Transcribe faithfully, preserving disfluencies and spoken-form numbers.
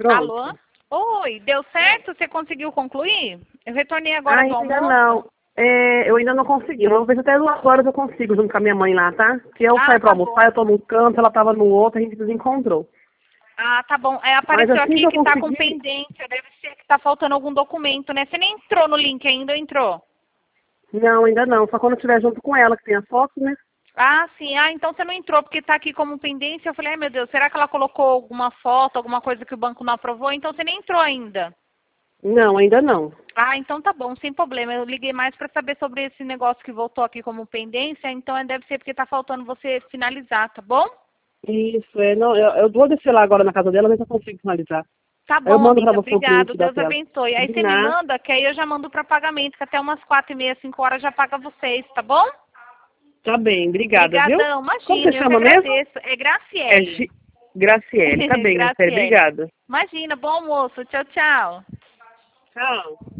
Pronto. Alô? Oi, deu certo? Você conseguiu concluir? Eu retornei agora Ah, do ainda almoço. não. É, eu ainda não consegui. Eu vou ver se até duas horas eu consigo junto com a minha mãe lá, tá? Porque eu Ah, saí pra tá bom. almoçar, eu tô num canto, ela tava no outro, a gente se desencontrou. Ah, tá bom. É, Mas apareceu assim que aqui eu que tá com conseguir... pendência. Deve ser que tá faltando algum documento, né? Você nem entrou no link ainda, ou entrou? Não, ainda não. Só quando eu estiver junto com ela, que tem a foto, né? Ah, sim. Ah, então você não entrou porque tá aqui como pendência. Eu falei, ai meu Deus, será que ela colocou alguma foto, alguma coisa que o banco não aprovou? Então você nem entrou ainda. Não, ainda não. Ah, então tá bom, sem problema. Eu liguei mais para saber sobre esse negócio que voltou aqui como pendência, então é, deve ser porque tá faltando você finalizar, tá bom? Isso, é. Não, eu, eu vou descer lá agora na casa dela, ver se eu consigo finalizar. Tá Aí eu bom, mando pra amiga. você o Obrigado. print da Deus tela. abençoe. Aí De você me nada. manda, que aí eu já mando para pagamento, que até umas quatro e meia, cinco horas já paga vocês, tá bom? Tá bem, obrigada, viu? Obrigadão. Como você Imagina, eu que chama mesmo? agradeço. É É Graciele. Gi... Graciele. Tá bem, Graciele. Graciele. Obrigada. Imagina, bom almoço. Tchau, tchau. Tchau.